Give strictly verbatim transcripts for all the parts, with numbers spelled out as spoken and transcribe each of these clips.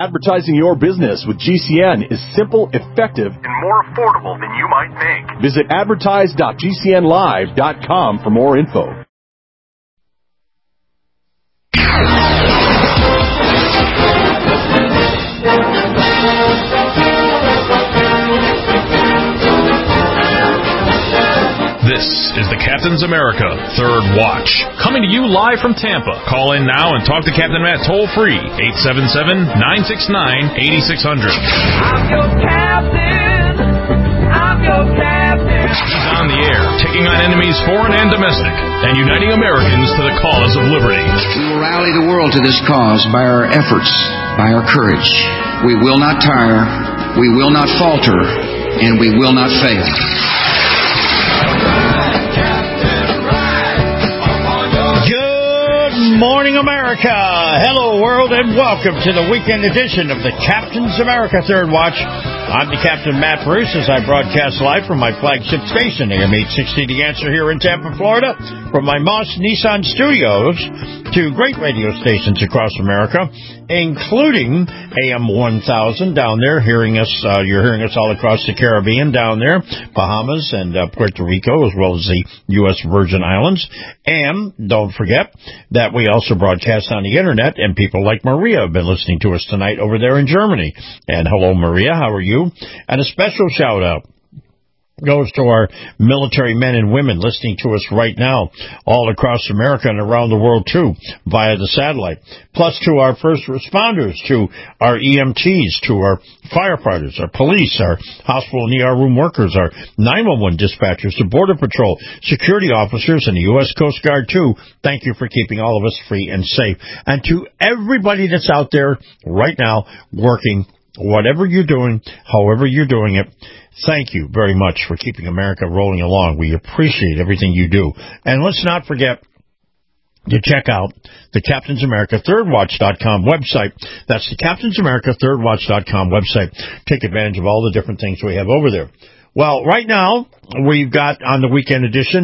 Advertising your business with G C N is simple, effective, and more affordable than you might think. Visit advertise dot g c n live dot com for more info. This is the Captain's America Third Watch, coming to you live from Tampa. Call in now and talk to Captain Matt toll-free, eight seven seven, nine six nine, eight six zero zero. I'm your captain. I'm your captain. He's on the air, taking on enemies foreign and domestic, and uniting Americans to the cause of liberty. We will rally the world to this cause by our efforts, by our courage. We will not tire, we will not falter, and we will not fail. Good morning, America. Hello, world, and welcome to the weekend edition of the Captain's America Third Watch. I'm the Captain, Matt Bruce, as I broadcast live from my flagship station, A M eight sixty The Answer, here in Tampa, Florida, from my Moss Nissan studios to great radio stations across America, including A M one thousand down there, hearing us, uh, you're hearing us all across the Caribbean down there, Bahamas and uh, Puerto Rico, as well as the U S Virgin Islands. And don't forget that we also broadcast on the internet, and people like Maria have been listening to us tonight over there in Germany. And hello, Maria, how are you? And a special shout out goes to our military men and women listening to us right now all across America and around the world, too, via the satellite. Plus to our first responders, to our E M Ts, to our firefighters, our police, our hospital and E R room workers, our nine one one dispatchers, the Border Patrol, security officers, and the U S Coast Guard, too. Thank you for keeping all of us free and safe. And to everybody that's out there right now working, whatever you're doing, however you're doing it, thank you very much for keeping America rolling along. We appreciate everything you do. And let's not forget to check out the Captain's America Third Watch dot com website. That's the Captain's America Third Watch dot com website. Take advantage of all the different things we have over there. Well, right now, we've got on the weekend edition,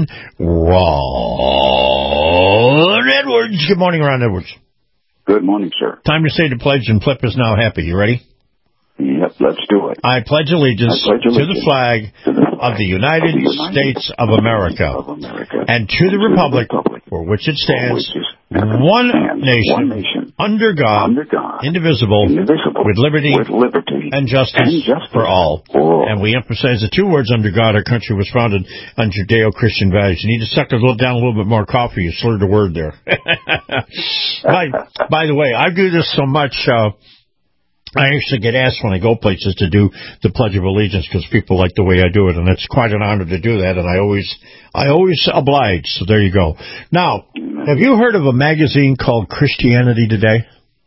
Ron Edwards. Good morning, Ron Edwards. Good morning, sir. Time to say the pledge, and Flip is now happy. You ready? Yep, let's do it. I pledge allegiance, I pledge allegiance to the flag, to the flag of the United, of the United States of America, of America and to the, and republic, to the republic for which it stands, which one, stands nation, one nation, under God, under God, indivisible, indivisible, with liberty, with liberty and justice, and justice for all. for all. And we emphasize the two words, under God. Our country was founded on Judeo-Christian values. You need to suck a little down a little bit more coffee. You slurred a word there. by, by the way, I do this so much. Uh, I actually get asked when I go places to do the Pledge of Allegiance because people like the way I do it, and it's quite an honor to do that, and I always I always oblige, so there you go. Now, have you heard of a magazine called Christianity Today?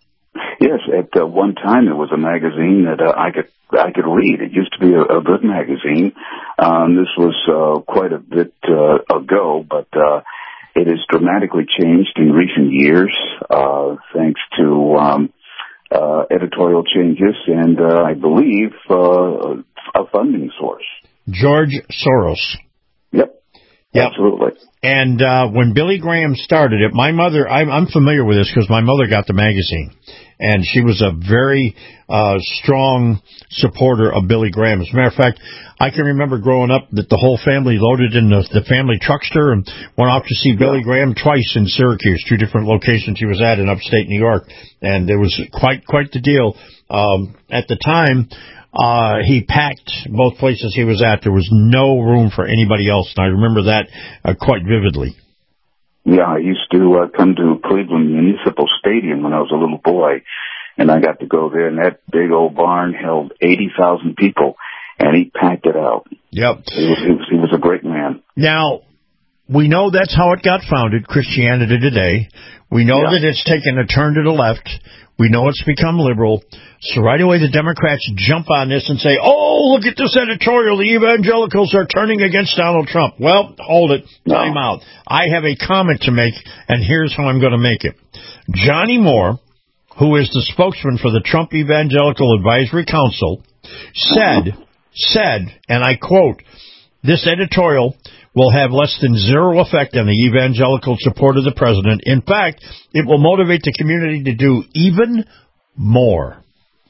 Yes, at uh, one time it was a magazine that uh, I could I could read. It used to be a, a good magazine. Um, this was uh, quite a bit uh, ago, but uh, it has dramatically changed in recent years, uh, thanks to um, Uh, editorial changes and, uh, I believe, uh, a funding source. George Soros. Yep. Yep. Absolutely. And uh, when Billy Graham started it, my mother, I'm, I'm familiar with this because my mother got the magazine. And she was a very uh, strong supporter of Billy Graham. As a matter of fact, I can remember growing up that the whole family loaded in the, the family truckster and went off to see Billy Graham twice in Syracuse, two different locations he was at in upstate New York. And it was quite quite the deal. Um, at the time, uh, he packed both places he was at. There was no room for anybody else. And I remember that uh, quite vividly. Yeah, I used to uh, come to Cleveland Municipal Stadium when I was a little boy, and I got to go there, and that big old barn held eighty thousand people, and he packed it out. Yep. He was, he was, he was a great man. Now, we know that's how it got founded, Christianity Today. We know yeah. that it's taken a turn to the left. We know it's become liberal. So right away the Democrats jump on this and say, oh, look at this editorial. The evangelicals are turning against Donald Trump. Well, hold it. Time no. out. I have a comment to make, and here's how I'm going to make it. Johnny Moore, who is the spokesman for the Trump Evangelical Advisory Council, said, said, and I quote, this editorial will have less than zero effect on the evangelical support of the president. In fact, it will motivate the community to do even more.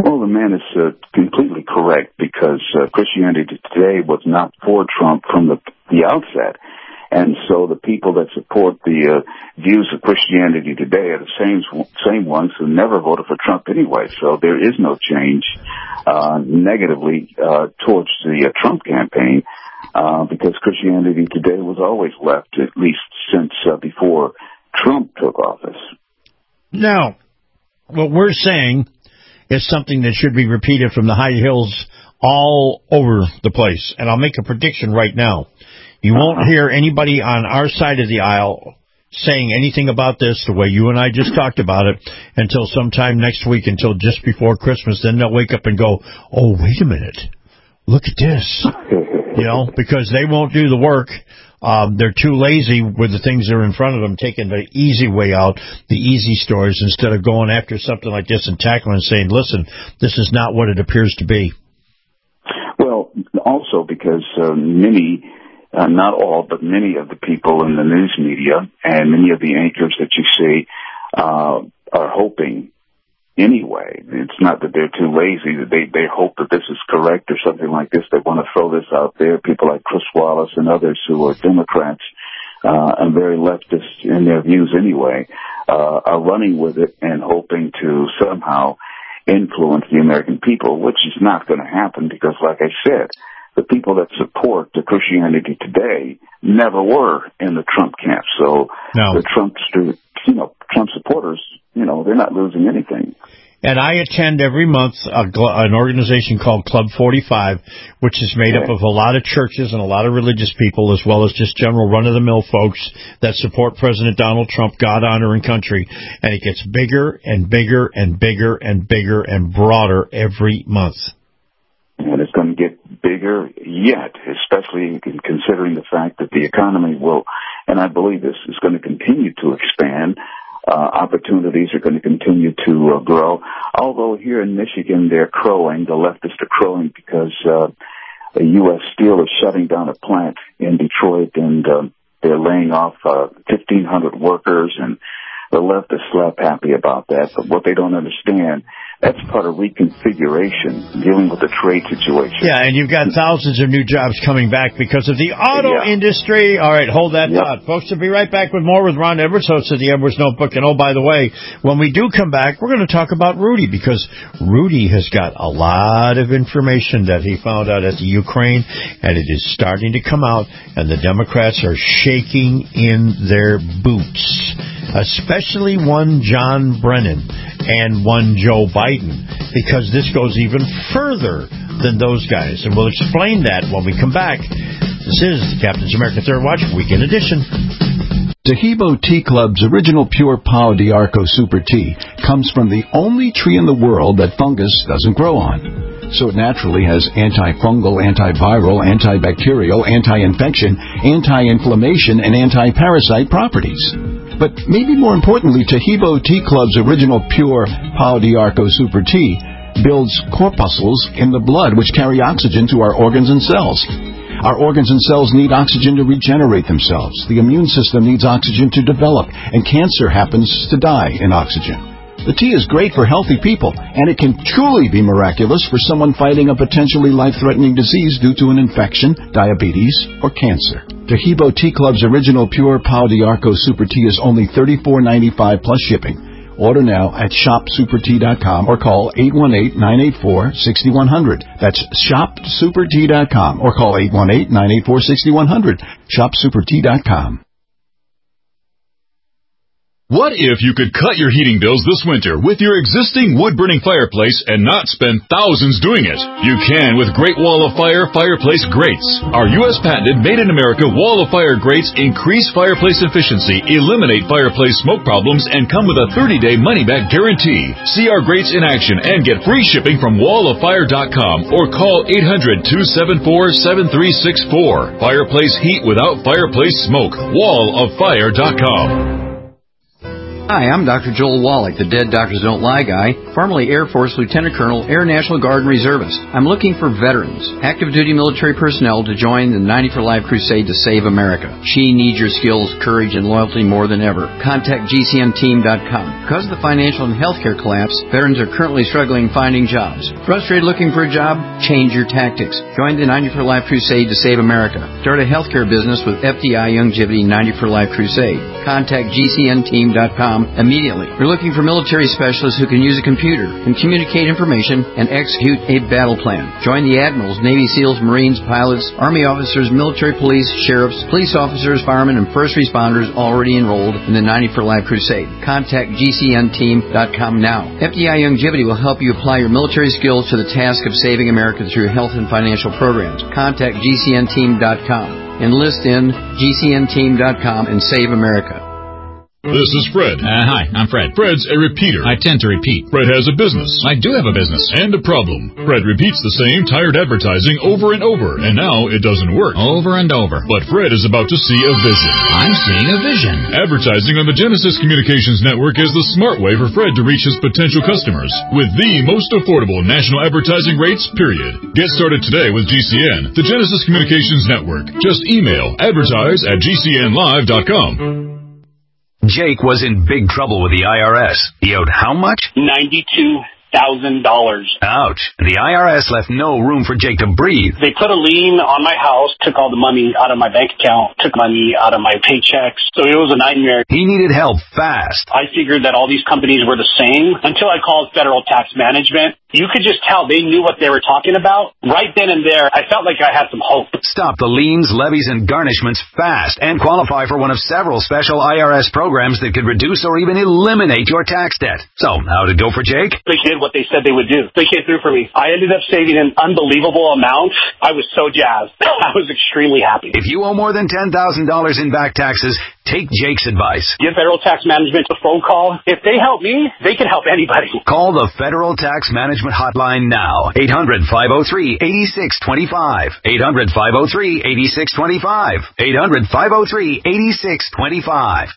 Well, the man is uh, completely correct because uh, Christianity Today was not for Trump from the, the outset. And so the people that support the uh, views of Christianity Today are the same same ones who never voted for Trump anyway. So there is no change uh, negatively uh, towards the uh, Trump campaign uh, because Christianity Today was always left, at least since uh, before Trump took office. Now, what we're saying is something that should be repeated from the high hills all over the place. And I'll make a prediction right now. You won't hear anybody on our side of the aisle saying anything about this the way you and I just talked about it until sometime next week, until just before Christmas. Then they'll wake up and go, oh, wait a minute, look at this. You know, because they won't do the work. Um, they're too lazy with the things that are in front of them, taking the easy way out, the easy stories, instead of going after something like this and tackling and saying, listen, this is not what it appears to be. Well, also because uh, many... Uh, not all, but many of the people in the news media and many of the anchors that you see uh, are hoping anyway. It's not that they're too lazy, that they, they hope that this is correct or something like this. They want to throw this out there. People like Chris Wallace and others who are Democrats uh, and very leftist in their views anyway uh, are running with it and hoping to somehow influence the American people, which is not going to happen because, like I said, the people that support the Christianity Today never were in the Trump camp. So no. the Trump, you know, Trump supporters, you know, they're not losing anything. And I attend every month a, an organization called Club forty-five, which is made okay. up of a lot of churches and a lot of religious people, as well as just general run-of-the-mill folks that support President Donald Trump, God, honor, and country. And it gets bigger and bigger and bigger and bigger and broader every month. And it's going to get bigger yet, especially considering the fact that the economy will, and I believe this is going to continue to expand. Uh, opportunities are going to continue to uh, grow. Although here in Michigan, they're crowing, the leftists are crowing because uh, U S Steel is shutting down a plant in Detroit, and uh, they're laying off uh, fifteen hundred workers, and the left is slap happy about that. But what they don't understand, that's part of reconfiguration, dealing with the trade situation. Yeah, and you've got thousands of new jobs coming back because of the auto yeah. industry. All right, hold that yep. thought. Folks, we'll be right back with more with Ron Edwards, host of the Edwards Notebook. And, oh, by the way, when we do come back, we're going to talk about Rudy, because Rudy has got a lot of information that he found out at the Ukraine, and it is starting to come out, and the Democrats are shaking in their boots, especially one John Brennan and one Joe Biden, because this goes even further than those guys. And we'll explain that when we come back. This is the Captain's America Third Watch Weekend Edition. Taheebo Tea Club's original pure Pau d'Arco Super Tea comes from the only tree in the world that fungus doesn't grow on. So it naturally has antifungal, antiviral, antibacterial, anti-infection, anti-inflammation, and anti-parasite properties. But maybe more importantly, Taheebo Tea Club's original pure Pau d'Arco Super Tea builds corpuscles in the blood which carry oxygen to our organs and cells. Our organs and cells need oxygen to regenerate themselves. The immune system needs oxygen to develop, and cancer happens to die in oxygen. The tea is great for healthy people, and it can truly be miraculous for someone fighting a potentially life-threatening disease due to an infection, diabetes, or cancer. Taheebo Tea Club's original pure Pau d'Arco Super Tea is only thirty-four ninety-five plus shipping. Order now at shop super tea dot com or call eight one eight, nine eight four, six one zero zero. That's shop super tea dot com or call eight one eight, nine eight four, six one zero zero. shop super tea dot com. What if you could cut your heating bills this winter with your existing wood-burning fireplace and not spend thousands doing it? You can with Great Wall of Fire Fireplace Grates. Our U S patented made-in-America Wall of Fire grates increase fireplace efficiency, eliminate fireplace smoke problems, and come with a thirty-day money-back guarantee. See our grates in action and get free shipping from wall of fire dot com or call eight hundred, two seven four, seven three six four. Fireplace heat without fireplace smoke. wall of fire dot com. Hi, I'm Doctor Joel Wallach, the Dead Doctors Don't Lie guy, formerly Air Force Lieutenant Colonel, Air National Guard and Reservist. I'm looking for veterans, active duty military personnel to join the ninety for Life crusade to save America. She needs your skills, courage, and loyalty more than ever. Contact G C N team dot com. Because of the financial and healthcare collapse, veterans are currently struggling finding jobs. Frustrated looking for a job? Change your tactics. Join the ninety for Life crusade to save America. Start a healthcare business with F D I Youngevity ninety for Life crusade. Contact G C N team dot com immediately. We're looking for military specialists who can use a computer and communicate information and execute a battle plan. Join the admirals, Navy SEALs, Marines, pilots, Army officers, military police, sheriffs, police officers, firemen, and first responders already enrolled in the ninety for Life crusade. Contact G C N team dot com now. F D I Youngevity will help you apply your military skills to the task of saving America through health and financial programs. Contact G C N team dot com. Enlist in G C N team dot com and save America. This is Fred. Uh, hi, I'm Fred. Fred's a repeater. I tend to repeat. Fred has a business. I do have a business. And a problem. Fred repeats the same tired advertising over and over, and now it doesn't work. Over and over. But Fred is about to see a vision. I'm seeing a vision. Advertising on the Genesis Communications Network is the smart way for Fred to reach his potential customers with the most affordable national advertising rates, period. Get started today with G C N, the Genesis Communications Network. Just email advertise at G C N live dot com. Jake was in big trouble with the I R S. He owed how much? ninety-two thousand dollars. Ouch. The I R S left no room for Jake to breathe. They put a lien on my house, took all the money out of my bank account, took money out of my paychecks. So it was a nightmare. He needed help fast. I figured that all these companies were the same until I called Federal Tax Management. You could just tell they knew what they were talking about. Right then and there, I felt like I had some hope. Stop the liens, levies, and garnishments fast and qualify for one of several special I R S programs that could reduce or even eliminate your tax debt. So, how'd it go for Jake? They did what they said they would do. They came through for me. I ended up saving an unbelievable amount. I was so jazzed. I was extremely happy. If you owe more than ten thousand dollars in back taxes, take Jake's advice. Give Federal Tax Management a phone call. If they help me, they can help anybody. Call the Federal Tax Management Hotline now. eight hundred, five oh three, eight six two five. eight hundred, five oh three, eight six two five. eight hundred, five oh three, eight six two five.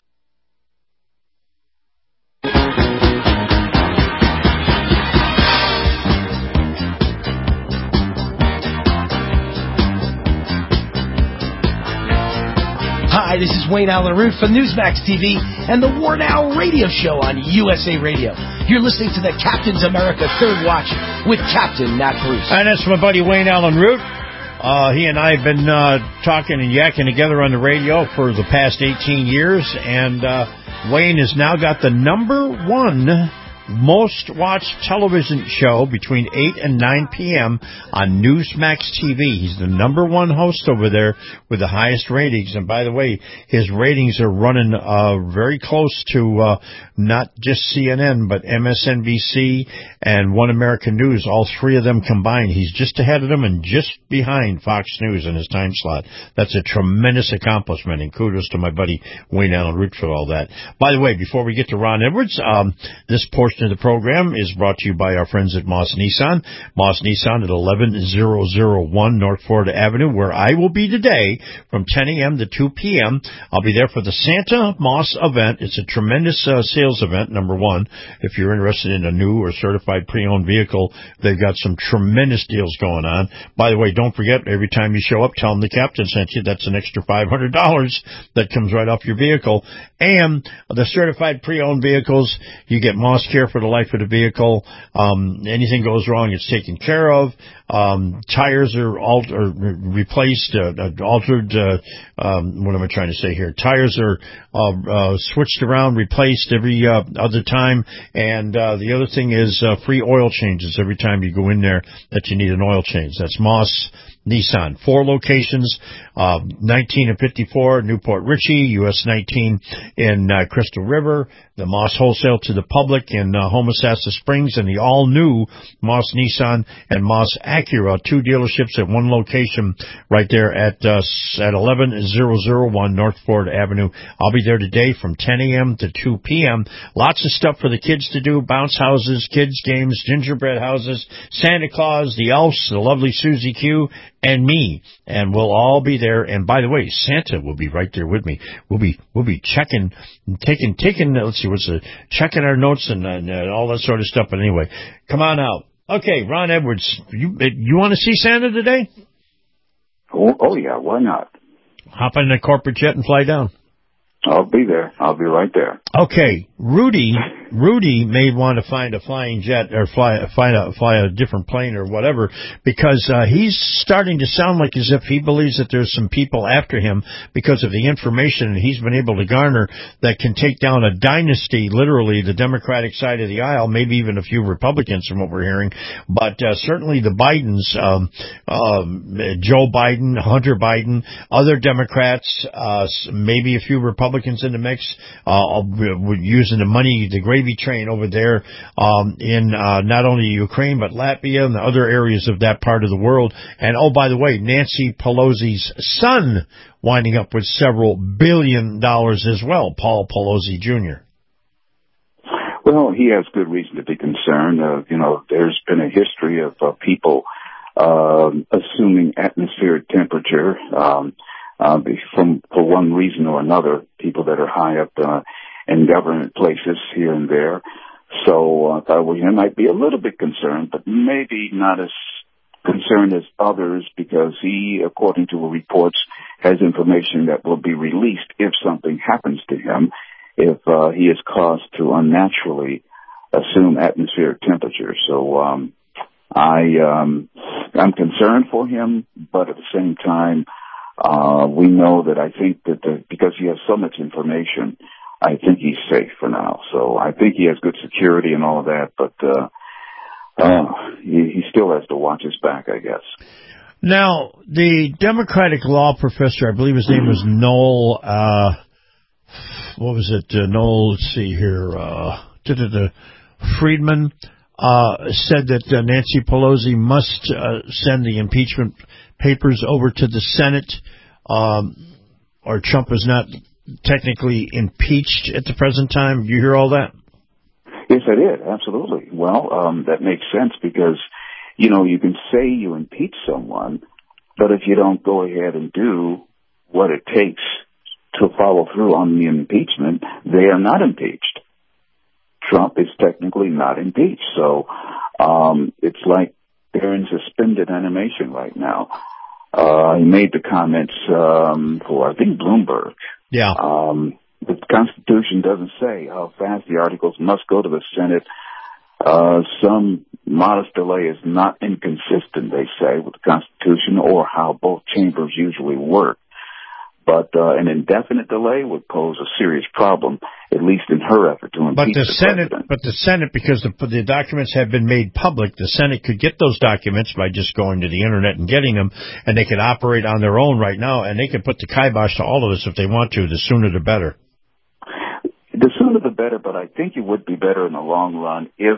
Hi, this is Wayne Allen Root from Newsmax T V and the War Now radio show on U S A Radio. You're listening to the Captain's America Third Watch with Captain Matt Bruce. And that's my buddy Wayne Allen Root. Uh, he and I have been uh, talking and yakking together on the radio for the past eighteen years, and uh, Wayne has now got the number one most watched television show between eight and nine p.m. on Newsmax T V. He's the number one host over there with the highest ratings. And by the way, his ratings are running uh, very close to uh, not just C N N, but M S N B C and One American News, all three of them combined. He's just ahead of them and just behind Fox News in his time slot. That's a tremendous accomplishment, and kudos to my buddy Wayne Allen Root for all that. By the way, before we get to Ron Edwards, um, this portion of the program is brought to you by our friends at Moss Nissan. Moss Nissan at eleven thousand one North Florida Avenue, where I will be today from ten a.m. to two p.m. I'll be there for the Santa Moss event. It's a tremendous uh, sales event, number one. If you're interested in a new or certified pre-owned vehicle, they've got some tremendous deals going on. By the way, don't forget, every time you show up, tell them the captain sent you. That's an extra five hundred dollars that comes right off your vehicle. And the certified pre-owned vehicles, you get Moss Care for the life of the vehicle. Um, anything goes wrong, it's taken care of. Um, tires are alt- or replaced, uh, altered, uh, um, what am I trying to say here? Tires are, uh, uh, switched around, replaced every, uh, other time. And, uh, the other thing is, uh, free oil changes every time you go in there that you need an oil change. That's Moss Nissan. Four locations, uh, nineteen and fifty-four, Newport Richey, U S nineteen in, uh, Crystal River, the Moss Wholesale to the Public in, uh, Homosassa Springs, and the all-new Moss Nissan and Moss Acura, two dealerships at one location right there at, uh, at eleven thousand one North Florida Avenue. I'll be there today from ten a.m. to two p.m. Lots of stuff for the kids to do, bounce houses, kids games, gingerbread houses, Santa Claus, the elves, the lovely Susie Q, and me, and we'll all be there. And by the way, Santa will be right there with me. We'll be we'll be checking, taking taking. Let's see, what's the checking our notes and, and uh, all that sort of stuff. But anyway, come on out. Okay, Ron Edwards, you you want to see Santa today? Oh, oh yeah, why not? Hop in a corporate jet and fly down. I'll be there. I'll be right there. Okay, Rudy. Rudy may want to find a flying jet or fly find a fly a different plane or whatever, because uh, he's starting to sound like as if he believes that there's some people after him because of the information he's been able to garner that can take down a dynasty, literally the Democratic side of the aisle, maybe even a few Republicans from what we're hearing, but uh, certainly the Bidens, um, um, Joe Biden, Hunter Biden, other Democrats, uh, maybe a few Republicans in the mix, uh, using the money, the gravy train over there um, in uh, not only Ukraine but Latvia and the other areas of that part of the world. And oh, by the way, Nancy Pelosi's son winding up with several billion dollars as well, Paul Pelosi Junior Well, he has good reason to be concerned. Uh, you know, there's been a history of uh, people um, assuming atmospheric temperature um, uh, from for one reason or another. People that are high up uh, in government places here and there. So uh, if I were him, I'd be a little bit concerned, but maybe not as concerned as others, because he, according to reports, has information that will be released if something happens to him, if uh, he is caused to unnaturally assume atmospheric temperature. So um, I, um, I'm concerned for him, but at the same time, uh, we know that I think that the, because he has so much information, I think he's safe for now. So I think he has good security and all of that, but uh, uh, he, he still has to watch his back, I guess. Now, the Democratic law professor, I believe his name was Noel, uh, what was it, uh, Noel, let's see here, uh, Friedman, uh, said that uh, Nancy Pelosi must uh, send the impeachment papers over to the Senate, um, or Trump is not technically impeached at the present time. Do you hear all that? Yes, I did. Absolutely. Well, um, that makes sense because, you know, you can say you impeach someone, but if you don't go ahead and do what it takes to follow through on the impeachment, they are not impeached. Trump is technically not impeached. So um, it's like they're in suspended animation right now. Uh, he made the comments um, for, I think, Bloomberg. Yeah. Um, the Constitution doesn't say how fast the articles must go to the Senate. Uh, some modest delay is not inconsistent, they say, with the Constitution or how both chambers usually work. But uh, an indefinite delay would pose a serious problem, at least in her effort to impeach but the, the Senate, president. But the Senate, because the, the documents have been made public, the Senate could get those documents by just going to the Internet and getting them, and they could operate on their own right now, and they could put the kibosh to all of this if they want to. The sooner the better. The sooner the better, but I think it would be better in the long run if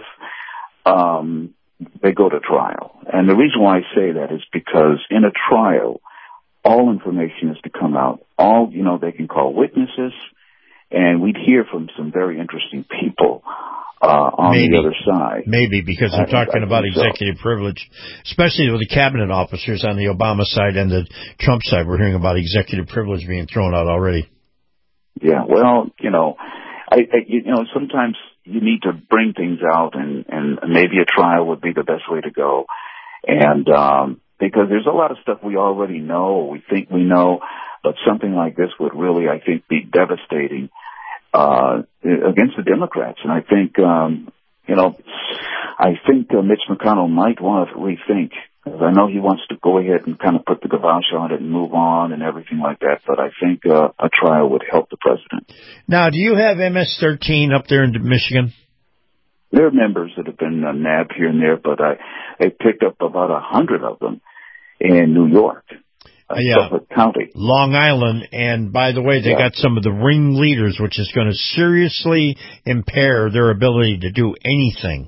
um, they go to trial. And the reason why I say that is because in a trial, all information is to come out. All, you know, they can call witnesses, and we'd hear from some very interesting people uh, on Maybe. the other side. Maybe, because they're I, talking I about so. executive privilege, especially with the cabinet officers on the Obama side and the Trump side. We're hearing about executive privilege being thrown out already. Yeah, well, you know, I, I you know, sometimes you need to bring things out, and, and maybe a trial would be the best way to go. And um because there's a lot of stuff we already know, we think we know, but something like this would really, I think, be devastating uh against the Democrats. And I think, um, you know, I think uh, Mitch McConnell might want to rethink. I know he wants to go ahead and kind of put the kibosh on it and move on and everything like that, but I think uh, a trial would help the president. Now, do you have M S thirteen up there in Michigan? There are members that have been uh, nabbed here and there, but I, I picked up about a hundred of them in New York, uh, yeah. Suffolk County. Long Island, and by the way, they yeah. got some of the ringleaders, which is going to seriously impair their ability to do anything.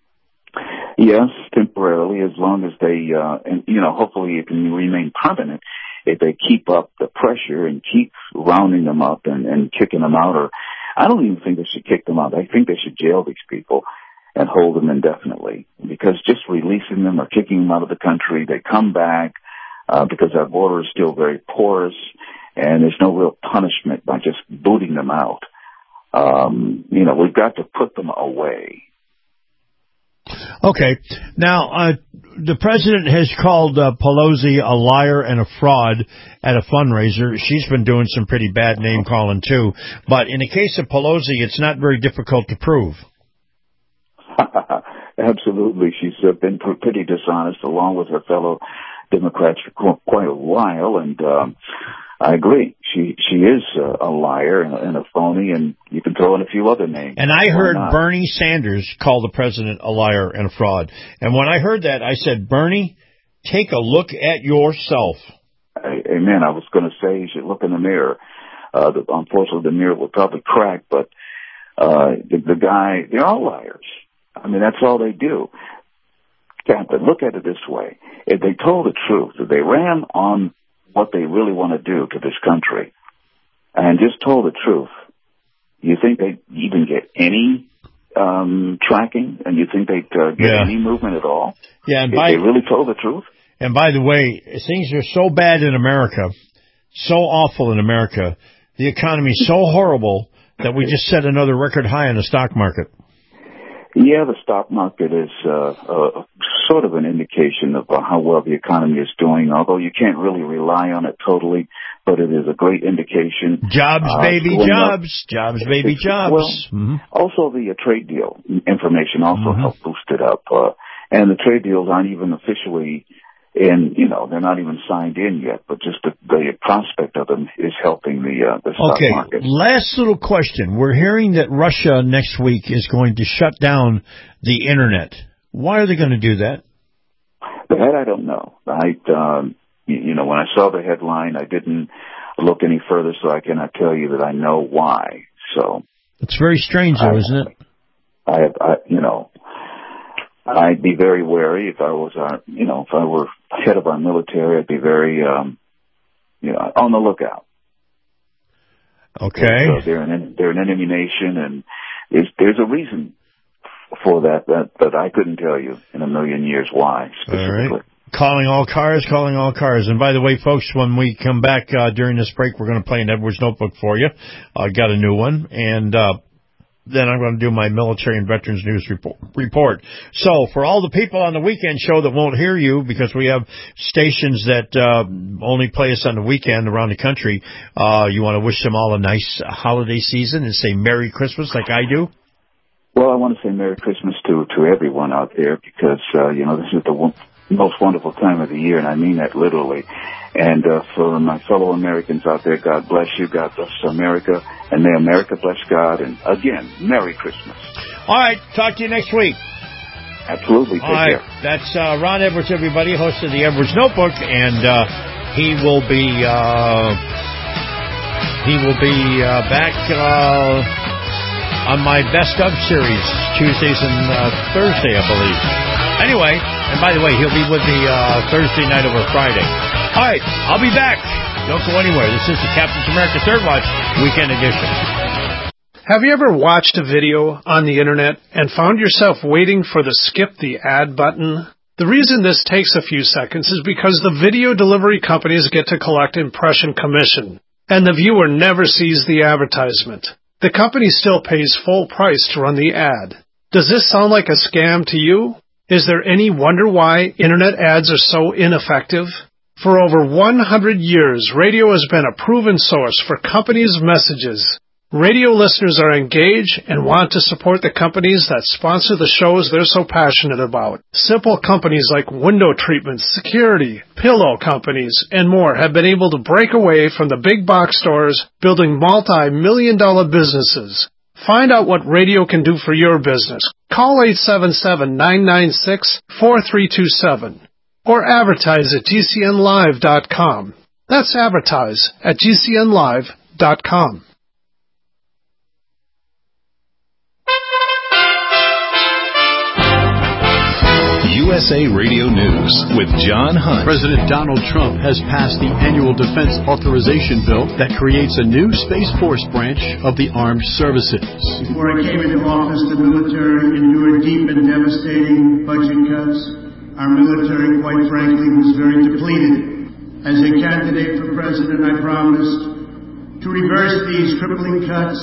Yes, temporarily, as long as they, uh, and you know, hopefully it can remain permanent if they keep up the pressure and keep rounding them up and, and kicking them out. Or I don't even think they should kick them out. I think they should jail these people and hold them indefinitely, because just releasing them or kicking them out of the country, they come back, uh, because our border is still very porous, and there's no real punishment by just booting them out. Um, you know, we've got to put them away. Okay. Now, uh, the president has called uh, Pelosi a liar and a fraud at a fundraiser. She's been doing some pretty bad name calling, too. But in the case of Pelosi, it's not very difficult to prove. Absolutely. She's uh, been pretty dishonest along with her fellow Democrats for quite a while, and um, I agree. She she is uh, a liar and a, and a phony, and you can throw in a few other names. And I heard Bernie Sanders call the president a liar and a fraud. And when I heard that, I said, Bernie, take a look at yourself. Amen. I was going to say you should look in the mirror. Uh, the, unfortunately, the mirror will probably crack, but uh, the, the guy, they're all liars. I mean, that's all they do. Captain, look at it this way. If they told the truth, if they ran on what they really want to do to this country and just told the truth, you think they'd even get any um, tracking? And you think they'd uh, get yeah. any movement at all? Yeah, and if by, they really told the truth? And by the way, things are so bad in America, so awful in America, the economy's so horrible that we just set another record high in the stock market. Yeah, the stock market is uh, uh, sort of an indication of uh, how well the economy is doing, although you can't really rely on it totally, but it is a great indication. Jobs, uh, baby, jobs. Up. Jobs, baby, jobs. Well, mm-hmm. Also, the uh, trade deal information also mm-hmm. helped boost it up. Uh, and the trade deals aren't even officially in, you know, they're not even signed in yet, but just the, the prospect of them is helping the, uh, the stock okay. market. Last little question. We're hearing that Russia next week is going to shut down the Internet. Why are they going to do that? That I don't know. I, um, you, you know, when I saw the headline, I didn't look any further, so I cannot tell you that I know why. So it's very strange, though, I, isn't it? I, I, you know, I'd be very wary if I was, our, you know, if I were head of our military. I'd be very, um, you know, on the lookout. Okay. So they're an they're an enemy nation, and there's there's a reason for that that that I couldn't tell you in a million years why specifically. All right. Calling all cars, calling all cars. And by the way, folks, when we come back uh, during this break, we're going to play an Edwards Notebook for you. I uh, got a new one, and uh, then I'm going to do my military and veterans news report. So for all the people on the weekend show that won't hear you because we have stations that uh, only play us on the weekend around the country, uh, you want to wish them all a nice holiday season and say Merry Christmas like I do? Well, I want to say Merry Christmas to, to everyone out there because, uh, you know, this is the one, most wonderful time of the year, and I mean that literally. And uh, for my fellow Americans out there, God bless you, God bless America, and may America bless God. And again, Merry Christmas. All right, talk to you next week. Absolutely, take All right, care. That's uh, Ron Edwards, everybody, host of the Edwards Notebook, and uh, he will be uh, he will be uh, back uh, on my Best Of series Tuesdays and uh, Thursday, I believe. Anyway, and by the way, he'll be with me uh, Thursday night over Friday. All right, I'll be back. Don't go anywhere. This is the Captain's America Third Watch Weekend Edition. Have you ever watched a video on the Internet and found yourself waiting for the skip the ad button? The reason this takes a few seconds is because the video delivery companies get to collect impression commission, and the viewer never sees the advertisement. The company still pays full price to run the ad. Does this sound like a scam to you? Is there any wonder why Internet ads are so ineffective? For over one hundred years, radio has been a proven source for companies' messages. Radio listeners are engaged and want to support the companies that sponsor the shows they're so passionate about. Simple companies like window treatments, security, pillow companies, and more have been able to break away from the big box stores, building multi-million dollar businesses. Find out what radio can do for your business. Call eight seven seven, nine nine six, four three two seven or advertise at G C N live dot com. That's advertise at G C N live dot com. U S A Radio News with John Hunt. President Donald Trump has passed the annual defense authorization bill that creates a new Space Force branch of the armed services. Before I came into office, the military endured deep and devastating budget cuts. Our military, quite frankly, was very depleted. As a candidate for president, I promised to reverse these crippling cuts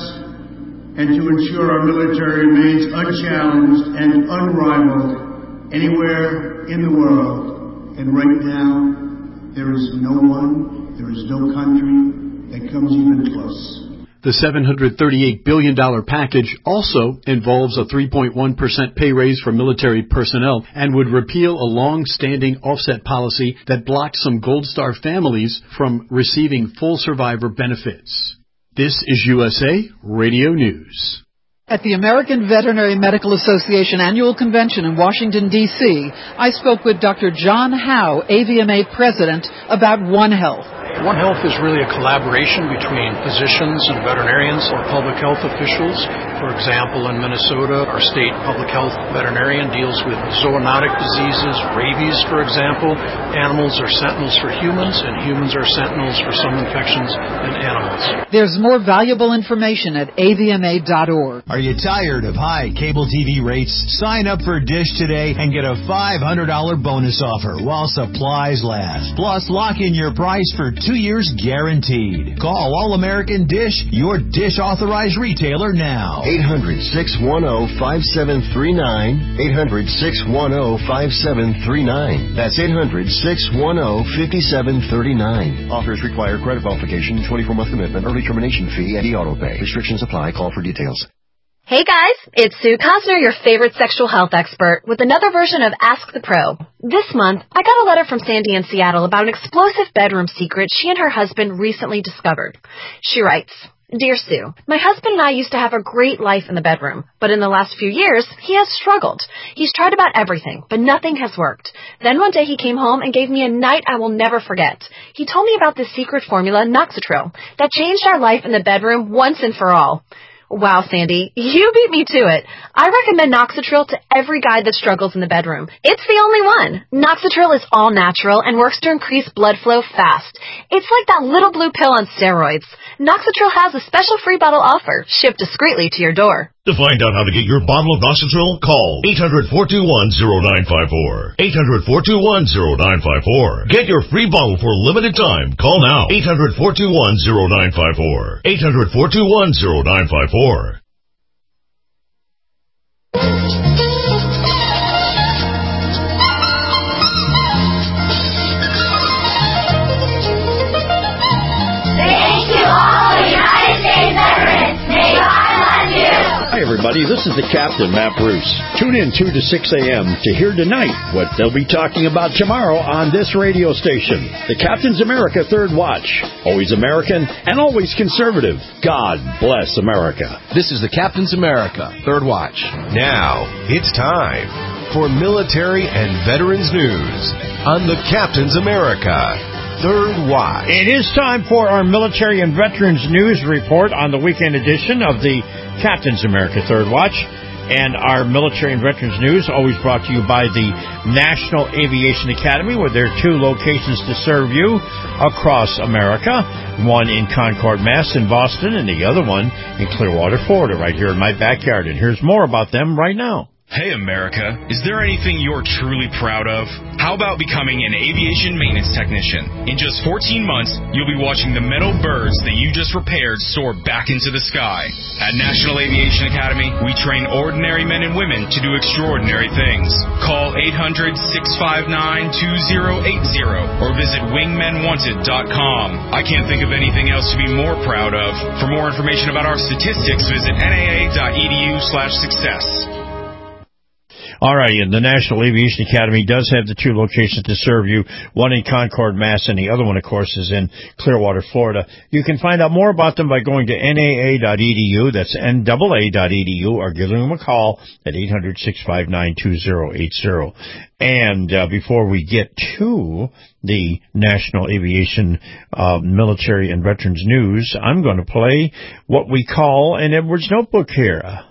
and to ensure our military remains unchallenged and unrivaled anywhere in the world. And right now, there is no one, there is no country that comes even close. The seven hundred thirty-eight billion dollars package also involves a three point one percent pay raise for military personnel and would repeal a long-standing offset policy that blocked some Gold Star families from receiving full survivor benefits. This is U S A Radio News. At the American Veterinary Medical Association Annual Convention in Washington, D C, I spoke with Doctor John Howe, A V M A President, about One Health. One Health is really a collaboration between physicians and veterinarians or public health officials. For example, in Minnesota, our state public health veterinarian deals with zoonotic diseases, rabies, for example. Animals are sentinels for humans, and humans are sentinels for some infections in animals. There's more valuable information at A V M A dot org. Are you tired of high cable T V rates? Sign up for Dish today and get a five hundred dollars bonus offer while supplies last. Plus, lock in your price for two years guaranteed. Call All-American Dish, your Dish authorized retailer now. eight hundred, six one zero, five seven three nine. eight hundred, six one zero, five seven three nine. That's eight hundred, six one zero, five seven three nine. Offers require credit qualification, twenty-four month commitment, early termination fee, and e-auto pay. Restrictions apply. Call for details. Hey guys, it's Sue Cosner, your favorite sexual health expert, with another version of Ask the Pro. This month, I got a letter from Sandy in Seattle about an explosive bedroom secret she and her husband recently discovered. She writes, Dear Sue, my husband and I used to have a great life in the bedroom, but in the last few years, he has struggled. He's tried about everything, but nothing has worked. Then one day he came home and gave me a night I will never forget. He told me about this secret formula, Noxitril, that changed our life in the bedroom once and for all. Wow, Sandy, you beat me to it. I recommend Noxitril to every guy that struggles in the bedroom. It's the only one. Noxitril is all natural and works to increase blood flow fast. It's like that little blue pill on steroids. Noxitril has a special free bottle offer, shipped discreetly to your door. To find out how to get your bottle of Noxitril, call eight hundred, four two one, zero nine five four. eight hundred, four two one, zero nine five four. Get your free bottle for a limited time. Call now. eight hundred, four two one, zero nine five four. eight hundred, four two one, zero nine five four. Hi, everybody. This is the Captain, Matt Bruce. Tune in two to six a.m. to hear tonight what they'll be talking about tomorrow on this radio station. The Captain's America Third Watch. Always American and always conservative. God bless America. This is the Captain's America Third Watch. Now, it's time for military and veterans news on the Captain's America Third Watch. It is time for our military and veterans news report on the weekend edition of the Captain's America Third Watch. And our military and veterans news always brought to you by the National Aviation Academy, where there are two locations to serve you across America. One in Concord, Mass. in Boston, and the other one in Clearwater, Florida, right here in my backyard. And here's more about them right now. Hey, America, is there anything you're truly proud of? How about becoming an aviation maintenance technician? In just fourteen months, you'll be watching the metal birds that you just repaired soar back into the sky. At National Aviation Academy, we train ordinary men and women to do extraordinary things. Call eight hundred, six five nine, two zero eight zero or visit wingmen wanted dot com. I can't think of anything else to be more proud of. For more information about our statistics, visit N A A dot E D U slash success. All right, and the National Aviation Academy does have the two locations to serve you, one in Concord, Mass., and the other one, of course, is in Clearwater, Florida. You can find out more about them by going to N A A dot E D U, that's N A A dot E D U, or giving them a call at eight hundred, six five nine, two zero eight zero. And uh, before we get to the National Aviation uh, Military and Veterans News, I'm going to play what we call an Edwards Notebook here.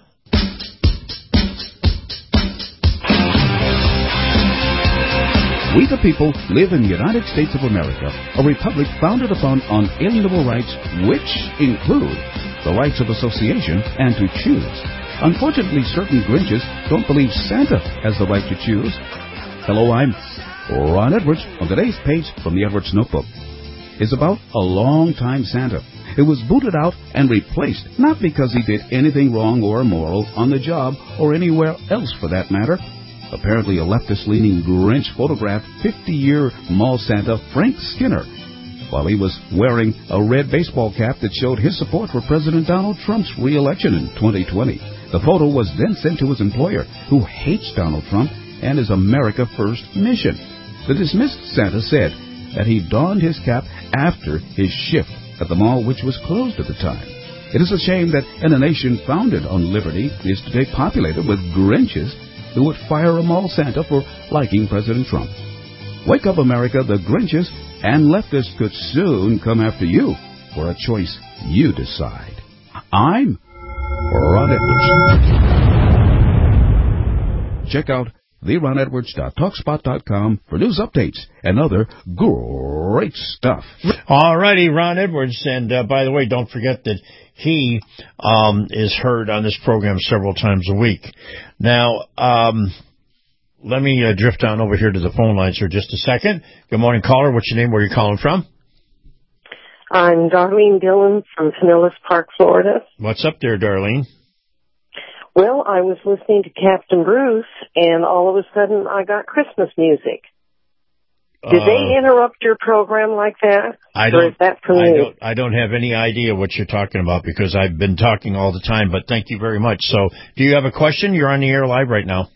We the people live in the United States of America, a republic founded upon unalienable rights, which include the rights of association and to choose. Unfortunately, certain Grinches don't believe Santa has the right to choose. Hello, I'm Ron Edwards on today's page from the Edwards Notebook is about a long-time Santa who was booted out and replaced, not because he did anything wrong or immoral on the job or anywhere else for that matter. Apparently a leftist-leaning Grinch photographed fifty-year mall Santa Frank Skinner while he was wearing a red baseball cap that showed his support for President Donald Trump's re-election in twenty twenty. The photo was then sent to his employer, who hates Donald Trump and his America First mission. The dismissed Santa said that he donned his cap after his shift at the mall, which was closed at the time. It is a shame that in a nation founded on liberty is today populated with Grinches who would fire a mall Santa for liking President Trump. Wake up, America, the Grinches and leftists could soon come after you for a choice you decide. I'm Ron Edwards. Check out the ron edwards dot talkspot dot com for news updates and other great stuff. All righty, Ron Edwards. And uh, by the way, don't forget that he um, is heard on this program several times a week. Now, um, let me uh, drift on over here to the phone lines for just a second. Good morning, caller. What's your name? Where are you calling from? I'm Darlene Dillon from Pinellas Park, Florida. What's up there, Darlene? Well, I was listening to Captain Bruce, and all of a sudden I got Christmas music. Did uh, they interrupt your program like that? I don't, or is that from I you? don't, I don't have any idea what you're talking about because I've been talking all the time, but thank you very much. So, do you have a question? You're on the air live right now.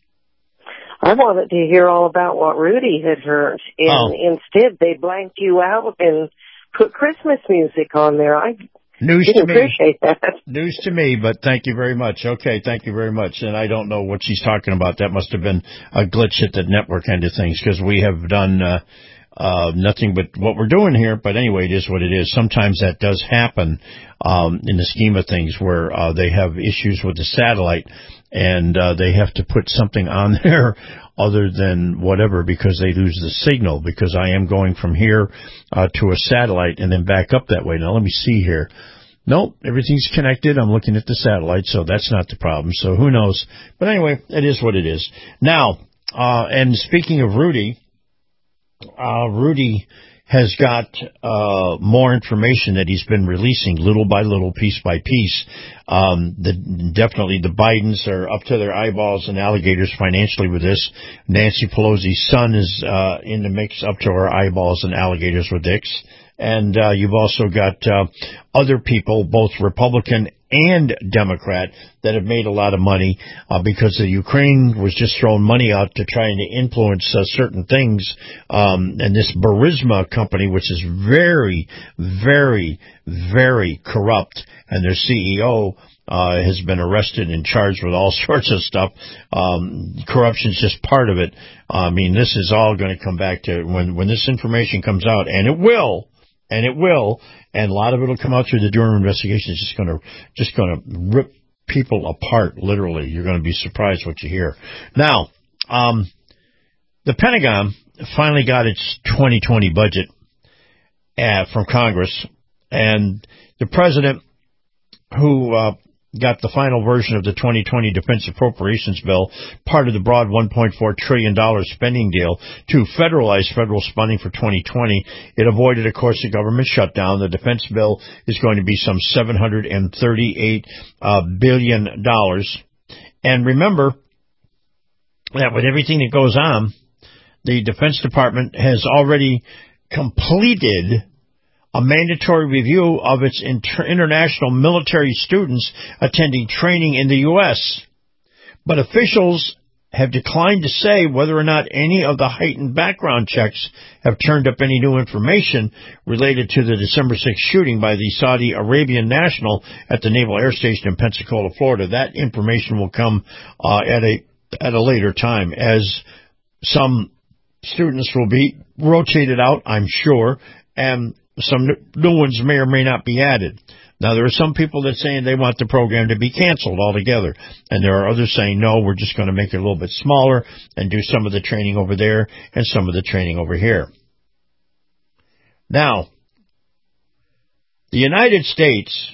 I wanted to hear all about what Rudy had heard, and oh. instead they blanked you out and put Christmas music on there. I News didn't to me. appreciate that. News to me, but thank you very much. Okay, thank you very much. And I don't know what she's talking about. That must have been a glitch at the network end of things because we have done uh, uh, nothing but what we're doing here. But anyway, it is what it is. Sometimes that does happen um, in the scheme of things where uh, they have issues with the satellite and uh, they have to put something on there other than whatever because they lose the signal because I am going from here uh, to a satellite and then back up that way. Now, let me see here. Nope, everything's connected. I'm looking at the satellite, so that's not the problem. So who knows? But anyway, it is what it is. Now, uh, and speaking of Rudy, uh, Rudy has got uh, more information that he's been releasing little by little, piece by piece. Um, the, definitely the Bidens are up to their eyeballs and alligators financially with this. Nancy Pelosi's son is uh, in the mix, up to her eyeballs and alligators with this. And uh, you've also got uh, other people, both Republican and Democrat, that have made a lot of money uh, because the Ukraine was just throwing money out to trying to influence uh, certain things. Um, and this Burisma company, which is very, very, very corrupt, and their C E O uh, has been arrested and charged with all sorts of stuff. Um, corruption's just part of it. I mean, this is all going to come back to when when this information comes out, and it will. And it will, and a lot of it will come out through the Durham investigation. It's just going to, just going to rip people apart, literally. You're going to be surprised what you hear. Now, um, the Pentagon finally got its twenty twenty budget uh, from Congress, and the president, who uh, got the final version of the twenty twenty Defense Appropriations Bill, part of the broad one point four trillion dollars spending deal to federalize federal spending for twenty twenty. It avoided, of course, the government shutdown. The defense bill is going to be some seven hundred thirty-eight uh, billion dollars. And remember that with everything that goes on, the Defense Department has already completed a mandatory review of its inter- international military students attending training in the U S. But officials have declined to say whether or not any of the heightened background checks have turned up any new information related to the December sixth shooting by the Saudi Arabian national at the Naval Air Station in Pensacola, Florida. That information will come uh, at a at a later time as some students will be rotated out, I'm sure, and some new ones may or may not be added. Now, there are some people that are saying they want the program to be canceled altogether, and there are others saying, no, we're just going to make it a little bit smaller and do some of the training over there and some of the training over here. Now, the United States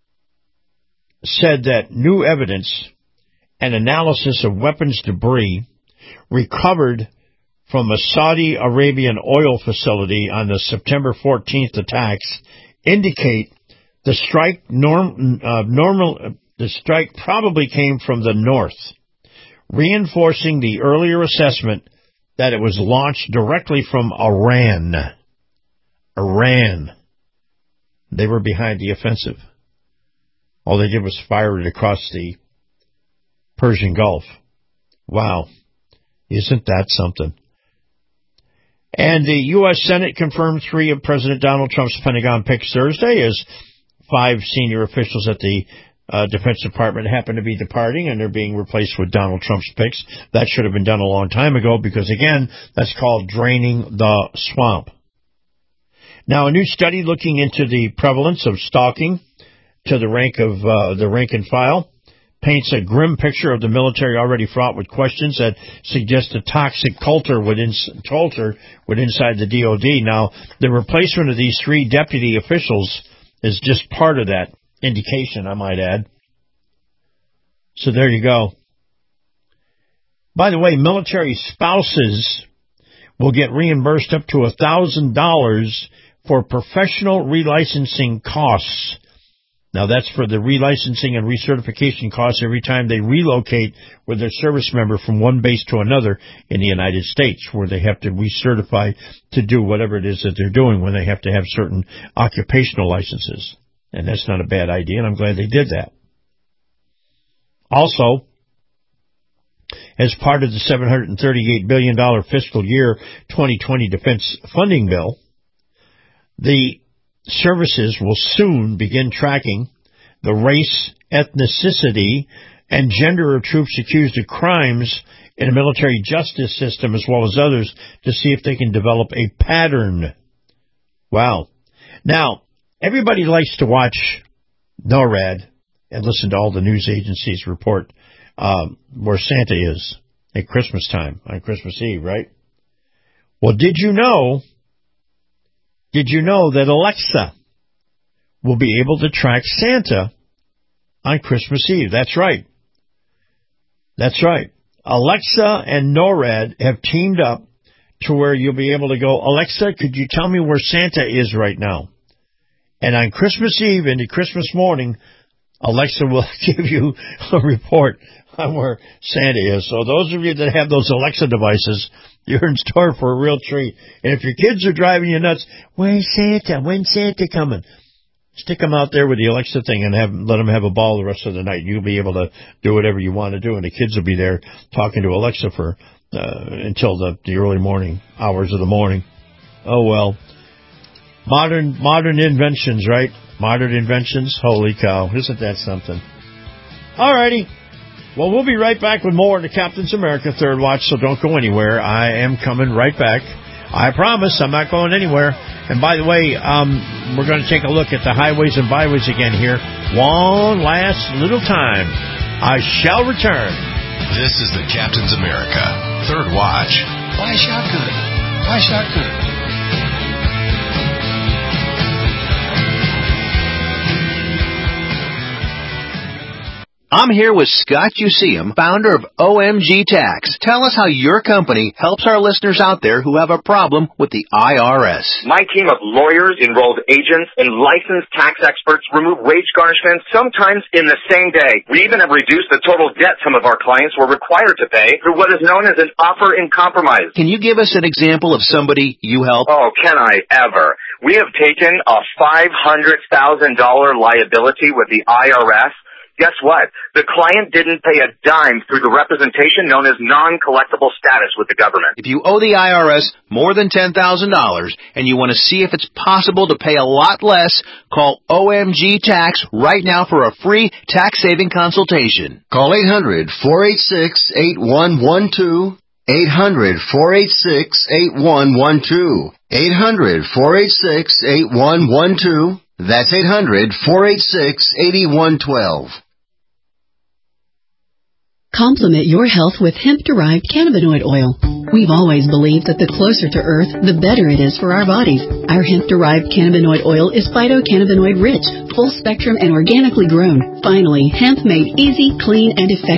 said that new evidence and analysis of weapons debris recovered from a Saudi Arabian oil facility on the September fourteenth attacks indicate the strike norm, uh, normal, uh, the strike probably came from the north, reinforcing the earlier assessment that it was launched directly from Iran. Iran. They were behind the offensive. All they did was fire it across the Persian Gulf. Wow. Isn't that something? And the U S Senate confirmed three of President Donald Trump's Pentagon picks Thursday, as five senior officials at the uh, Defense Department happen to be departing, and they're being replaced with Donald Trump's picks. That should have been done a long time ago because, again, that's called draining the swamp. Now, a new study looking into the prevalence of stalking to the rank of uh, the rank and file paints a grim picture of the military already fraught with questions that suggest a toxic culture within, culture within inside the D O D. Now, the replacement of these three deputy officials is just part of that indication, I might add. So there you go. By the way, military spouses will get reimbursed up to one thousand dollars for professional relicensing costs. Now, that's for the relicensing and recertification costs every time they relocate with their service member from one base to another in the United States, where they have to recertify to do whatever it is that they're doing when they have to have certain occupational licenses. And that's not a bad idea, and I'm glad they did that. Also, as part of the seven hundred thirty-eight billion dollars fiscal year twenty twenty defense funding bill, the services will soon begin tracking the race, ethnicity, and gender of troops accused of crimes in the military justice system as well as others to see if they can develop a pattern. Wow. Now, everybody likes to watch NORAD and listen to all the news agencies report um, where Santa is at Christmas time, on Christmas Eve, right? Well, did you know Did you know that Alexa will be able to track Santa on Christmas Eve? That's right. That's right. Alexa and NORAD have teamed up to where you'll be able to go, Alexa, could you tell me where Santa is right now? And on Christmas Eve into Christmas morning, Alexa will give you a report on where Santa is. So those of you that have those Alexa devices, you're in store for a real treat. And if your kids are driving you nuts, where's Santa? When's Santa coming? Stick them out there with the Alexa thing and have let them have a ball the rest of the night. You'll be able to do whatever you want to do, and the kids will be there talking to Alexa for uh, until the, the early morning hours of the morning. Oh, well. Modern modern inventions, right? Modern inventions. Holy cow. Isn't that something? All righty. Well, we'll be right back with more of the Captain's America Third Watch, so don't go anywhere. I am coming right back. I promise I'm not going anywhere. And by the way, um, we're going to take a look at the highways and byways again here. One last little time. I shall return. This is the Captain's America Third Watch. Why shotgun? Why shotgun? I'm here with Scott Useum, founder of O M G Tax. Tell us how your company helps our listeners out there who have a problem with the I R S. My team of lawyers, enrolled agents, and licensed tax experts remove wage garnishments sometimes in the same day. We even have reduced the total debt some of our clients were required to pay through what is known as an offer in compromise. Can you give us an example of somebody you help? Oh, can I ever? We have taken a five hundred thousand dollars liability with the I R S. Guess what? The client didn't pay a dime through the representation known as non-collectible status with the government. If you owe the I R S more than ten thousand dollars and you want to see if it's possible to pay a lot less, call O M G Tax right now for a free tax-saving consultation. Call eight hundred, four eight six, eight one one two. eight hundred, four eight six, eight one one two. eight hundred, four eight six, eight one one two. That's eight hundred, four eight six, eight one one two. Complement your health with hemp-derived cannabinoid oil. We've always believed that the closer to Earth, the better it is for our bodies. Our hemp-derived cannabinoid oil is phytocannabinoid rich, full spectrum, and organically grown. Finally, hemp made easy, clean, and effective.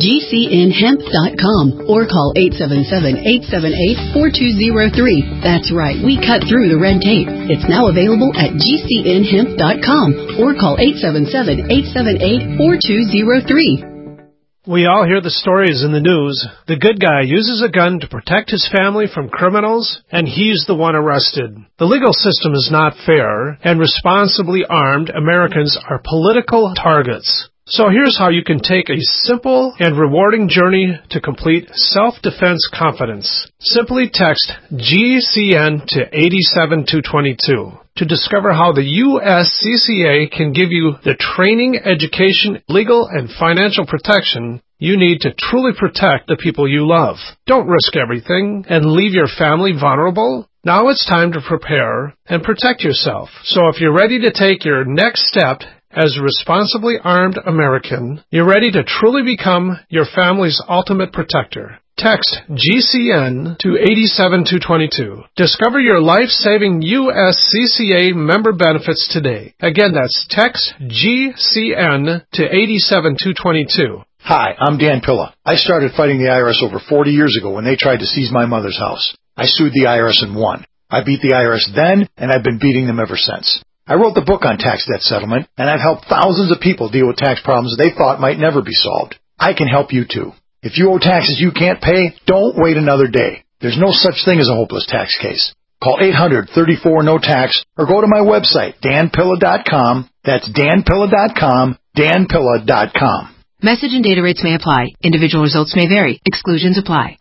G C N hemp dot com or call eight seven seven, eight seven eight, four two zero three. That's right, we cut through the red tape. It's now available at G C N hemp dot com or call eight seven seven, eight seven eight, four two zero three. We all hear the stories in the news. The good guy uses a gun to protect his family from criminals, and he's the one arrested. The legal system is not fair, and responsibly armed Americans are political targets. So here's how you can take a simple and rewarding journey to complete self-defense confidence. Simply text G C N to eight seven two two two to discover how the U S C C A can give you the training, education, legal, and financial protection you need to truly protect the people you love. Don't risk everything and leave your family vulnerable. Now it's time to prepare and protect yourself. So if you're ready to take your next step as a responsibly armed American, you're ready to truly become your family's ultimate protector. Text G C N to eight seven two two two. Discover your life-saving U S C C A member benefits today. Again, that's text G C N to eight seven two two two. Hi, I'm Dan Pilla. I started fighting the I R S over forty years ago when they tried to seize my mother's house. I sued the I R S and won. I beat the I R S then, and I've been beating them ever since. I wrote the book on tax debt settlement, and I've helped thousands of people deal with tax problems they thought might never be solved. I can help you too. If you owe taxes you can't pay, don't wait another day. There's no such thing as a hopeless tax case. Call eight hundred, thirty-four, no tax or go to my website, dan pilla dot com. That's dan pilla dot com, dan pilla dot com. Message and data rates may apply. Individual results may vary. Exclusions apply.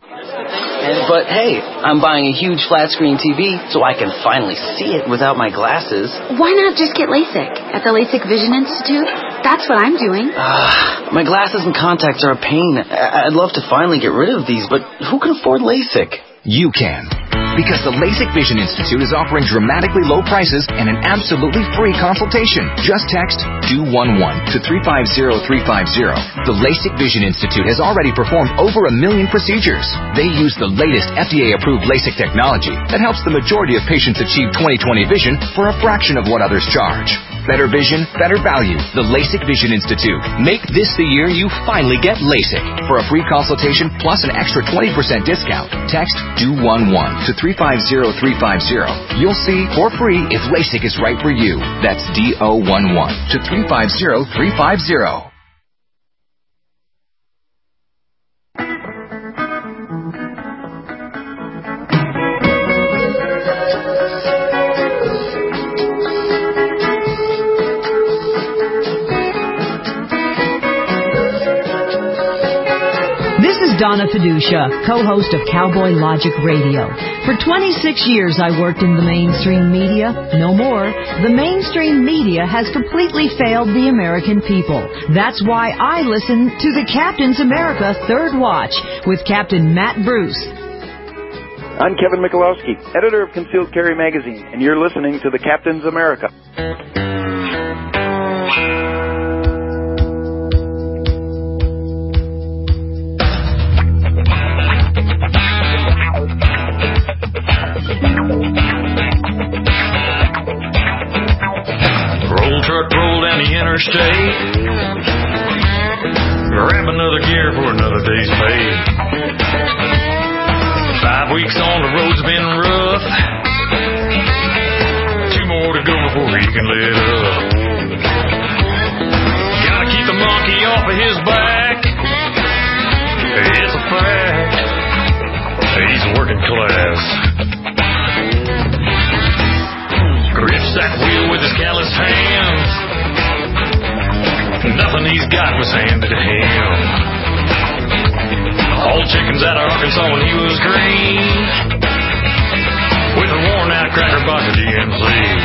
But hey, I'm buying a huge flat-screen T V so I can finally see it without my glasses. Why not just get LASIK at the LASIK Vision Institute? That's what I'm doing. Uh, my glasses and contacts are a pain. I'd love to finally get rid of these, but who can afford LASIK? You can. Because the LASIK Vision Institute is offering dramatically low prices and an absolutely free consultation. Just text D O one one to three five zero three five zero. The LASIK Vision Institute has already performed over a million procedures. They use the latest F D A-approved LASIK technology that helps the majority of patients achieve twenty twenty vision for a fraction of what others charge. Better vision, better value. The LASIK Vision Institute. Make this the year you finally get LASIK. For a free consultation plus an extra twenty percent discount, text D O one one to three five zero three five zero. You'll see for free if LASIK is right for you. That's D O one one to three five zero three five zero. Donna Fiducia, co-host of Cowboy Logic Radio. For twenty-six years I worked in the mainstream media. No more. The mainstream media has completely failed the American people. That's why I listen to the Captain's America Third Watch with Captain Matt Bruce. I'm Kevin Michalowski, editor of Concealed Carry Magazine, and you're listening to the Captain's America. Roll truck roll down the interstate. Grab another gear for another day's pay. Five weeks on the road's been rough. Two more to go before he can let up. Gotta keep the monkey off of his back. It's a fact. He's working class. Grips that wheel with his calloused hands. Nothing he's got was handed to him. All chickens out of Arkansas when he was green. With a worn out cracker box of D M C.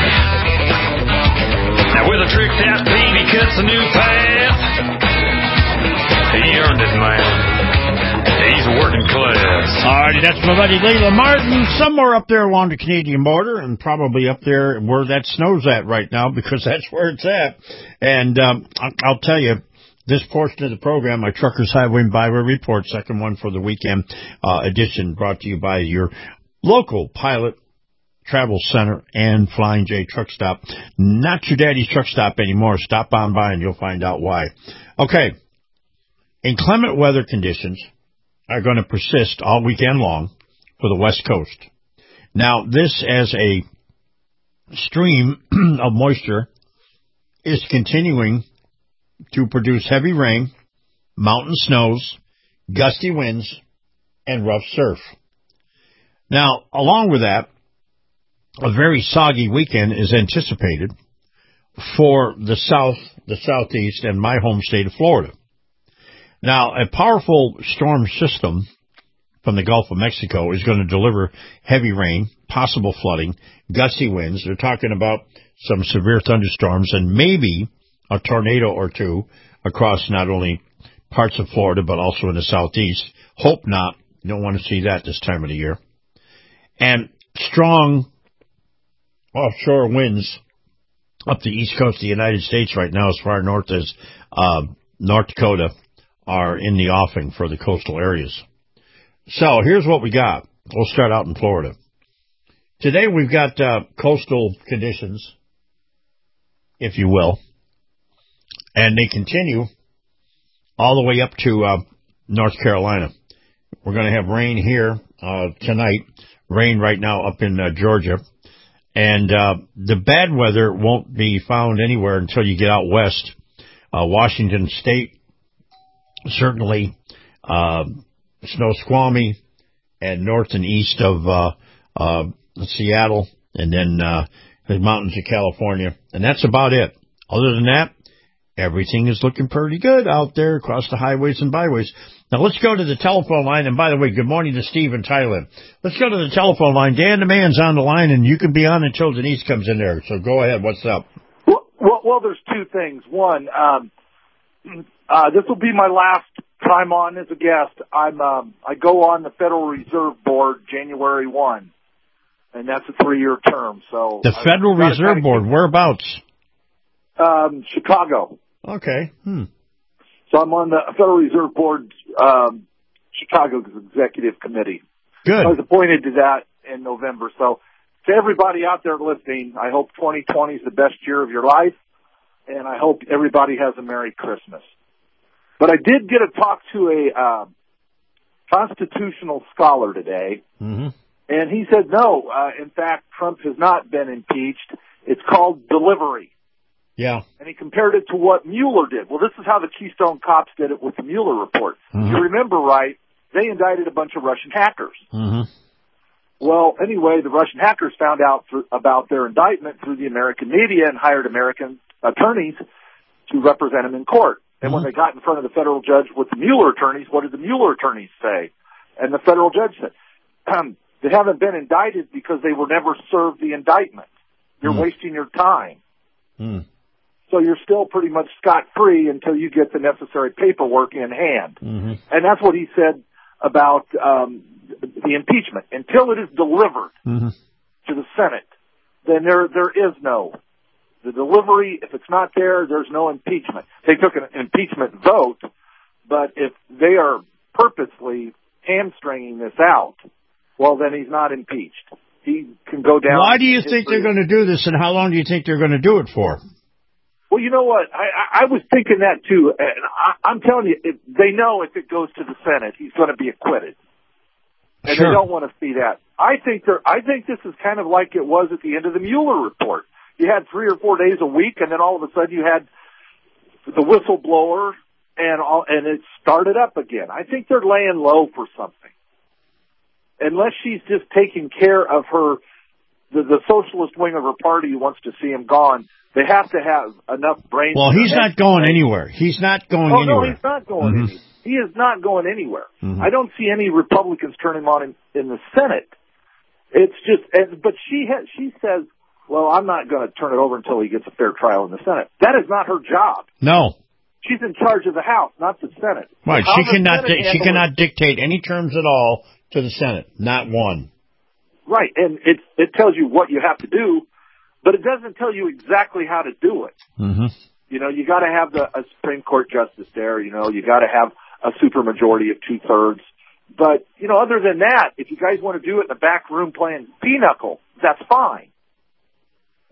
Now with a tricked out beat he cuts a new path. He earned it, man. He's working class. Alrighty, that's my buddy Leila Martin, somewhere up there along the Canadian border, and probably up there where that snow's at right now, because that's where it's at. And um, I'll tell you, this portion of the program, my Truckers Highway and Byway Report, second one for the weekend uh, edition, brought to you by your local Pilot Travel Center and Flying J Truck Stop. Not your daddy's truck stop anymore. Stop on by and you'll find out why. Okay. Inclement weather conditions are going to persist all weekend long for the West Coast. Now, this as a stream of moisture is continuing to produce heavy rain, mountain snows, gusty winds, and rough surf. Now, along with that, a very soggy weekend is anticipated for the south, the southeast, and my home state of Florida. Now, a powerful storm system from the Gulf of Mexico is going to deliver heavy rain, possible flooding, gusty winds. They're talking about some severe thunderstorms and maybe a tornado or two across not only parts of Florida but also in the southeast. Hope not. You don't want to see that this time of the year. And strong offshore winds up the east coast of the United States right now, as far north as uh, North Dakota, are in the offing for the coastal areas. So here's what we got. We'll start out in Florida. Today we've got uh, coastal conditions, if you will, and they continue all the way up to uh, North Carolina. We're going to have rain here uh, tonight, rain right now up in uh, Georgia, and uh, the bad weather won't be found anywhere until you get out west. Uh, Washington State, certainly uh, Snoqualmie, and north and east of uh, uh, Seattle, and then uh, the mountains of California, and that's about it. Other than that, everything is looking pretty good out there across the highways and byways. Now, let's go to the telephone line. And by the way, good morning to Steve in Thailand. Let's go to the telephone line. Dan the Man's on the line, and you can be on until Denise comes in there. So go ahead. What's up? Well, well, well there's two things. One, um, uh, this will be my last time on as a guest. I'm um, I go on the Federal Reserve Board January first, and that's a three-year term. So the Federal Reserve Board, whereabouts? Um, Chicago. Okay. Hmm. So I'm on the Federal Reserve Board's um, Chicago Executive Committee. Good. I was appointed to that in November. So to everybody out there listening, I hope twenty twenty is the best year of your life, and I hope everybody has a Merry Christmas. But I did get to talk to a uh, constitutional scholar today, mm-hmm. and he said, no, uh, in fact, Trump has not been impeached. It's called delivery. Yeah. And he compared it to what Mueller did. Well, this is how the Keystone Cops did it with the Mueller report. Mm-hmm. If you remember right, they indicted a bunch of Russian hackers. Mm-hmm. Well, anyway, the Russian hackers found out through, about their indictment through the American media and hired American attorneys to represent them in court. And mm-hmm. when they got in front of the federal judge with the Mueller attorneys, what did the Mueller attorneys say? And the federal judge said, um, they haven't been indicted because they were never served the indictment. You're mm. wasting your time. Mm. So you're still pretty much scot-free until you get the necessary paperwork in hand. Mm-hmm. And that's what he said about um, the impeachment. Until it is delivered mm-hmm. to the Senate, then there there is no. The delivery, if it's not there, there's no impeachment. They took an impeachment vote, but if they are purposely hamstringing this out, well, then he's not impeached. He can go down. Why do you think they're going to do this, and how long do you think they're going to do it for? Well, you know what? I, I was thinking that, too. And I, I'm telling you, if they know if it goes to the Senate, he's going to be acquitted. And sure. They don't want to see that. I think they're, I think this is kind of like it was at the end of the Mueller report. You had three or four days a week, and then all of a sudden you had the whistleblower, and all, and it started up again. I think they're laying low for something. Unless she's just taking care of her, the, the socialist wing of her party who wants to see him gone. They have to have enough brains. Well, he's not going anywhere. He's not going oh, anywhere. No, he's not going mm-hmm. anywhere. He is not going anywhere. Mm-hmm. I don't see any Republicans turning him on in, in the Senate. It's just, and, but she has, she says, well, I'm not going to turn it over until he gets a fair trial in the Senate. That is not her job. No. She's in charge of the House, not the Senate. Right. So she cannot. Senate Di- she cannot it? dictate any terms at all to the Senate. Not one. Right, and it it tells you what you have to do, but it doesn't tell you exactly how to do it. Mm-hmm. You know, you got to have the a Supreme Court justice there. You know, you got to have a supermajority of two thirds. But you know, other than that, if you guys want to do it in the back room playing pinochle, that's fine.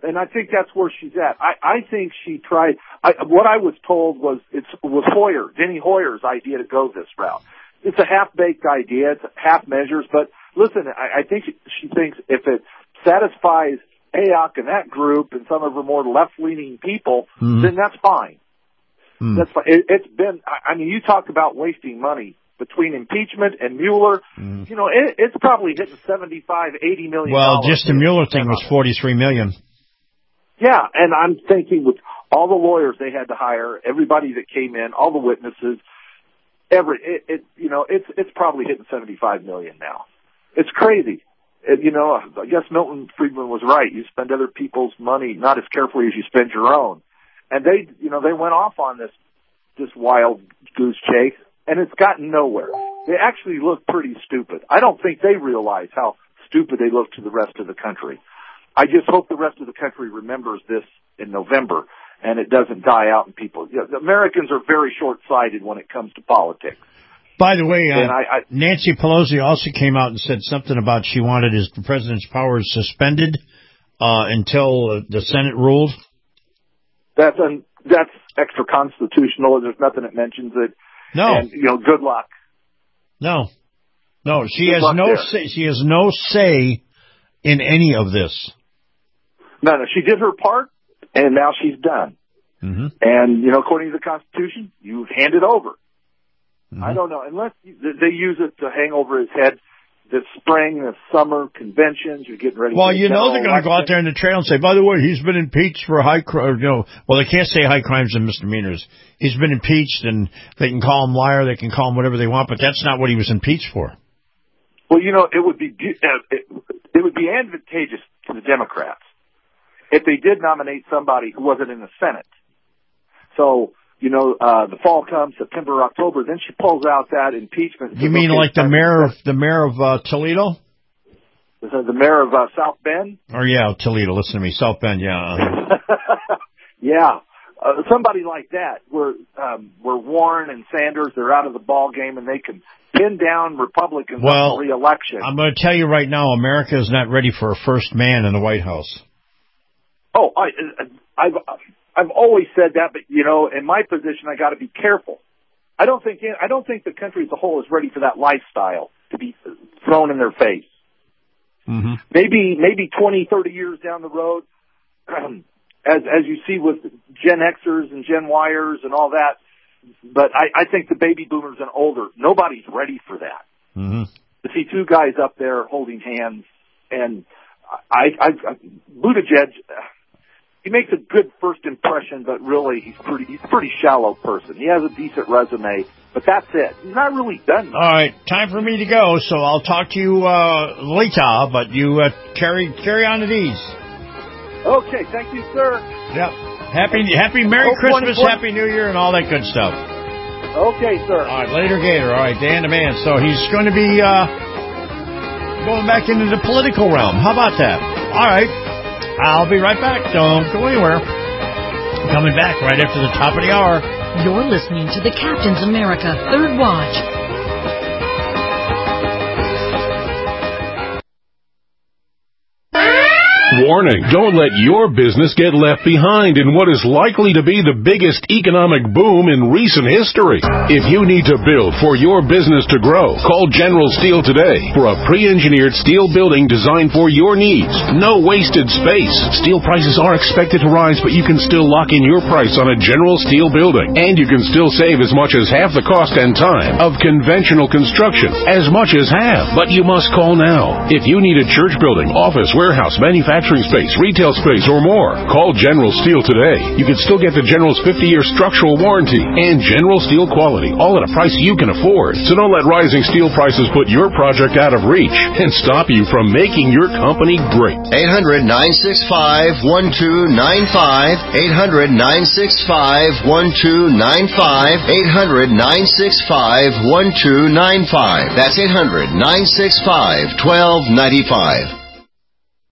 And I think that's where she's at. I, I think she tried, I, what I was told was it was Hoyer, Denny Hoyer's idea to go this route. It's a half-baked idea. It's half measures. But listen, I, I think she, she thinks if it satisfies A O C and that group and some of her more left-leaning people, mm-hmm. then that's fine. Mm. That's fine. It, it's been, I mean, you talk about wasting money. Between impeachment and Mueller, mm. you know, it, it's probably hitting seventy-five, eighty million. Well, just the Mueller thing was forty-three million. Yeah, and I'm thinking with all the lawyers they had to hire, everybody that came in, all the witnesses, every it, it you know, it's it's probably hitting seventy-five million now. It's crazy. It, you know, I guess Milton Friedman was right. You spend other people's money not as carefully as you spend your own, and they, you know, they went off on this this wild goose chase. And it's gotten nowhere. They actually look pretty stupid. I don't think they realize how stupid they look to the rest of the country. I just hope the rest of the country remembers this in November and it doesn't die out in people. You know, the Americans are very short-sighted when it comes to politics. By the way, uh, I, I, Nancy Pelosi also came out and said something about she wanted his the president's powers suspended uh, until uh, the Senate ruled. That's un, that's extra constitutional. There's nothing that mentions it. No, and, you know, good luck. No, no, she good has no say, she has no say in any of this. No, no, she did her part, and now she's done. Mm-hmm. And you know, according to the Constitution, you hand it over. Mm-hmm. I don't know unless they use it to hang over his head. This spring, this summer conventions, you're getting ready. Well, for the you know they're going to go out there in the trail and say, by the way, he's been impeached for high crime. You know, well, they can't say high crimes and misdemeanors. He's been impeached, and they can call him liar, they can call him whatever they want, but that's not what he was impeached for. Well, you know, it would be uh, it, it would be advantageous to the Democrats if they did nominate somebody who wasn't in the Senate. So. You know, uh, the fall comes, September, October, then she pulls out that impeachment. You mean okay, like the mayor of, the mayor of, uh, Toledo? The, the mayor of, uh, South Bend? Oh, yeah, Toledo, listen to me, South Bend, yeah. yeah, uh, somebody like that, where, um, where Warren and Sanders, they're out of the ball game and they can pin down Republicans well, on the re-election. I'm going to tell you right now, America is not ready for a first man in the White House. Oh, I, I've, I've always said that, but you know, in my position, I got to be careful. I don't think I don't think the country as a whole is ready for that lifestyle to be thrown in their face. Mm-hmm. Maybe maybe twenty, thirty years down the road, as as you see with Gen Xers and Gen Yers and all that. But I, I think the baby boomers and older, nobody's ready for that. Mm-hmm. To see two guys up there holding hands, and I, I, I Buttigieg. He makes a good first impression, but really he's pretty he's a pretty shallow person. He has a decent resume, but that's it. He's not really done much. All right, time for me to go, so I'll talk to you uh, later, but you uh, carry carry on to these. Okay, thank you, sir. Yep. Happy Happy Merry oh, Christmas, twenty, twenty Happy New Year, and all that good stuff. Okay, sir. All right, later, Gator. All right, Dan the Man. So he's going to be uh, going back into the political realm. How about that? All right. I'll be right back. Don't go anywhere. Coming back right after the top of the hour. You're listening to the Captain's America Third Watch. Warning, don't let your business get left behind in what is likely to be the biggest economic boom in recent history. If you need to build for your business to grow, call General Steel today for a pre-engineered steel building designed for your needs. No wasted space. Steel prices are expected to rise, but you can still lock in your price on a General Steel building. And you can still save as much as half the cost and time of conventional construction. As much as half. But you must call now. If you need a church building, office, warehouse, manufacturing space, retail space, or more, call General Steel today. You can still get the General's fifty-year structural warranty and General Steel quality, all at a price you can afford. So don't let rising steel prices put your project out of reach and stop you from making your company great. eight hundred, nine six five, one two nine five, eight hundred, nine six five, one two nine five, eight hundred, nine six five, one two nine five. That's eight hundred, nine six five, one two nine five.